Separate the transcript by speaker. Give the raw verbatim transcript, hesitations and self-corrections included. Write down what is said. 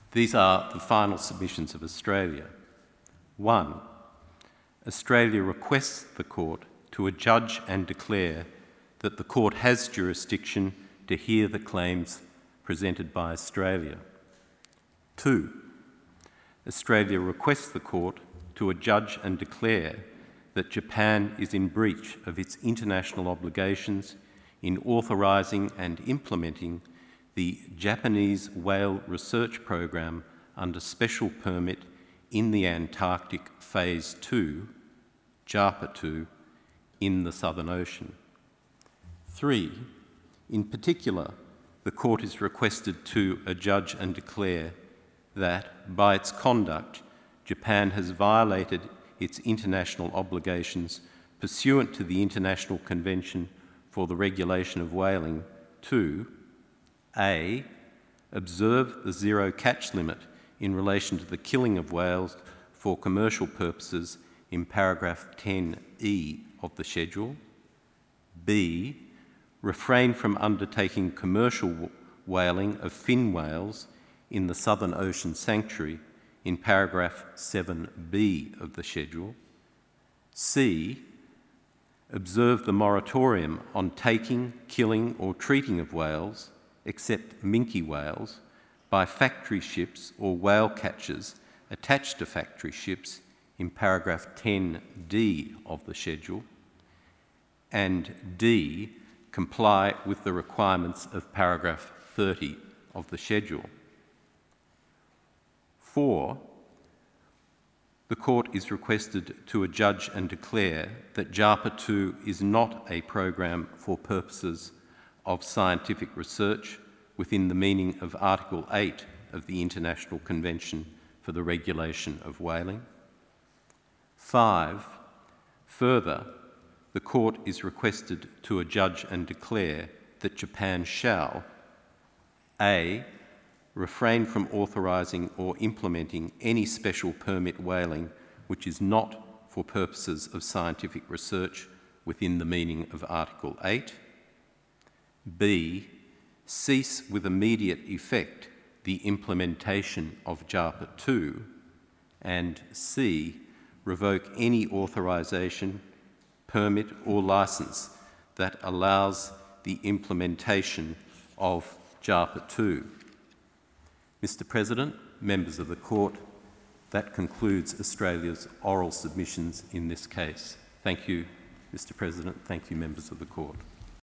Speaker 1: These are the final submissions of Australia. One, Australia requests the Court to adjudge and declare that the Court has jurisdiction to hear the claims presented by Australia. Two, Australia requests the Court to adjudge and declare that Japan is in breach of its international obligations in authorising and implementing the Japanese whale research program under special permit in the Antarctic Phase two, JARPA two, in the Southern Ocean. Three, in particular, the Court is requested to adjudge and declare that, by its conduct, Japan has violated its international obligations pursuant to the International Convention for the Regulation of Whaling to A. Observe the zero catch limit in relation to the killing of whales for commercial purposes in paragraph ten E of the schedule. B. Refrain from undertaking commercial whaling of fin whales in the Southern Ocean Sanctuary in paragraph seven B of the schedule. C. Observe the moratorium on taking, killing or treating of whales, except minke whales, by factory ships or whale catchers attached to factory ships in paragraph ten D of the schedule. And D. Comply with the requirements of paragraph thirty of the schedule. Four, the Court is requested to adjudge and declare that JARPA two is not a program for purposes of scientific research within the meaning of Article eight of the International Convention for the Regulation of Whaling. Five, further, the Court is requested to adjudge and declare that Japan shall A. Refrain from authorising or implementing any special permit whaling which is not for purposes of scientific research within the meaning of Article eight. B. Cease with immediate effect the implementation of JARPA two. And C. Revoke any authorisation, permit or licence that allows the implementation of JARPA two. Mister President, members of the Court, that concludes Australia's oral submissions in this case. Thank you, Mister President. Thank you, members of the Court.